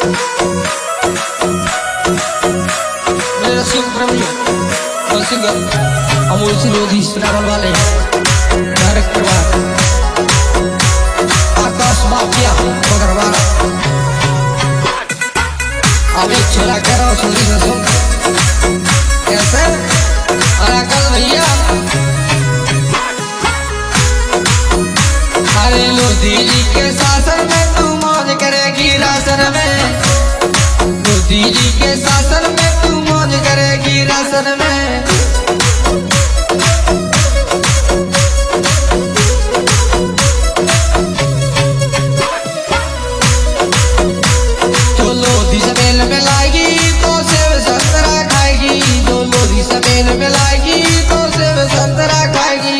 मेरा सिंगर अमोल सिंह श्रावण वाले डायरेक्टर आकाश माफिया मगरवाड़ा अभी छोरा कह रहा हूँ सुन कैसे अरे कल भैया अरे मोदी जी के शासन में तू मौज करेगी राशन में मोदी जी के शासन में तू मौज करेगी राशन में जो लोधी समेल में लाएगी तो सेब संतरा खाएगी जो लोधी समेल में लाएगी तो सेब संतरा खाएगी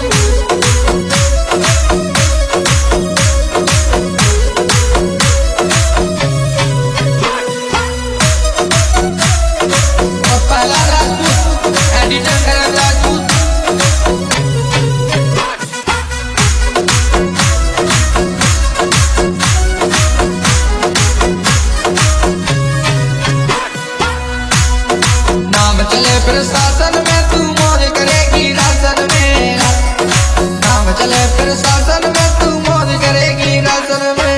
चले प्रशासन में तू मौज करेगी राशन में नाम चले प्रशासन में तू मौज करेगी राशन में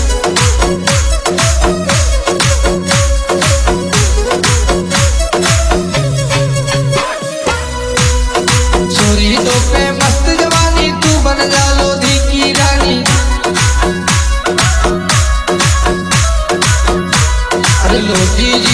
छोरी तो पे मस्त जवानी तू बन जा लोधी की रानी अरे लोधी